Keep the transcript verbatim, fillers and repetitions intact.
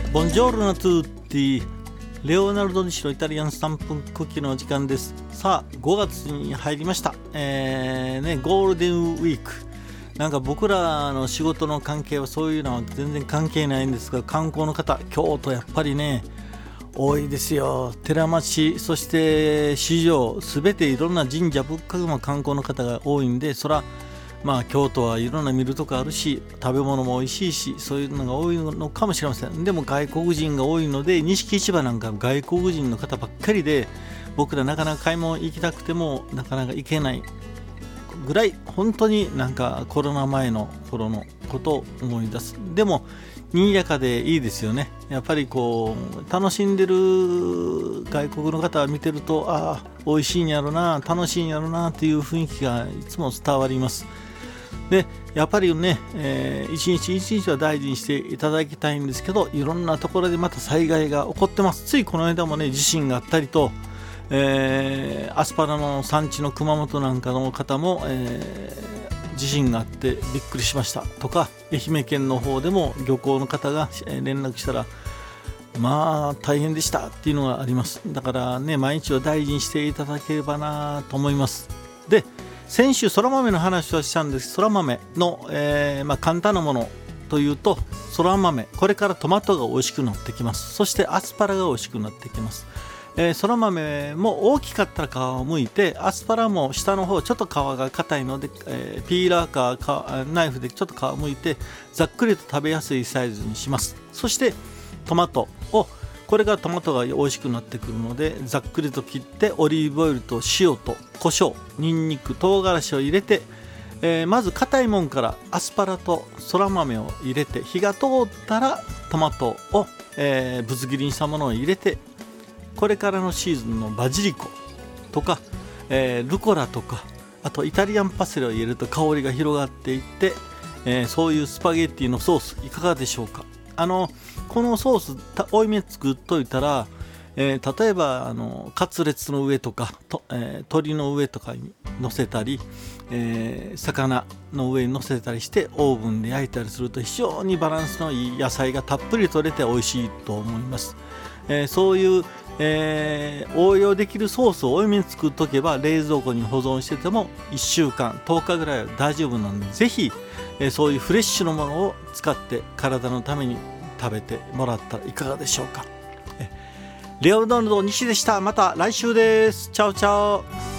ボンジョールナトゥーティレオナルド西のイタリアンさんぷんクッキーのお時間です。さあごがつに入りました、えーね、ゴールデンウィーク。なんか僕らの仕事の関係はそういうのは全然関係ないんですが、観光の方、京都やっぱりね多いですよ。寺町、そして市場、すべていろんな神社仏閣も観光の方が多いんで、そらまあ京都はいろんな見るとこあるし、食べ物も美味しいし、そういうのが多いのかもしれません。でも外国人が多いので、錦市場なんか外国人の方ばっかりで、僕らなかなか買い物行きたくてもなかなか行けないぐらい、本当になんかコロナ前の頃のことを思い出す。でも賑やかでいいですよね。やっぱりこう楽しんでる外国の方を見てると、ああ美味しいんやろな、楽しいんやろなっていう雰囲気がいつも伝わります。でやっぱりね、えー、一日一日は大事にしていただきたいんですけど、いろんなところでまた災害が起こってます。ついこの間もね地震があったりと、えー、アスパラの産地の熊本なんかの方も、えー、地震があってびっくりしましたとか、愛媛県の方でも漁港の方が連絡したら、まあ大変でしたっていうのがあります。だからね、毎日を大事にしていただければなと思います。で先週そら豆の話をしたんです。そら豆の、えーまあ、簡単なものというと、そら豆、これからトマトが美味しくなってきます。そしてアスパラが美味しくなってきます。えー、そら豆も大きかったら皮を剥いて、アスパラも下の方ちょっと皮が硬いので、えー、ピーラーかかナイフでちょっと皮を剥いてざっくりと食べやすいサイズにします。そしてトマトを、これからトマトが美味しくなってくるので、ざっくりと切ってオリーブオイルと塩と胡椒、ニンニク、唐辛子を入れて、えー、まず硬いもんからアスパラとそら豆を入れて、火が通ったらトマトを、えー、ぶつ切りにしたものを入れて、これからのシーズンのバジリコとか、えー、ルコラとか、あとイタリアンパセリを入れると香りが広がっていって、えー、そういうスパゲッティのソースいかがでしょうか。あのこのソース多いめ作っといたら、えー、例えばあのカツレツの上とかと、えー、鶏の上とかに乗せたり、えー、魚の上に乗せたりしてオーブンで焼いたりすると、非常にバランスのいい野菜がたっぷり取れて美味しいと思います。えー、そういう、えー、応用できるソースを多めに作っとけば、冷蔵庫に保存しててもいっしゅうかんとおかぐらいは大丈夫なので、ぜひ、えー、そういうフレッシュなものを使って体のために食べてもらったらいかがでしょうか。レオナルド西でした。また来週です。チャオチャオ。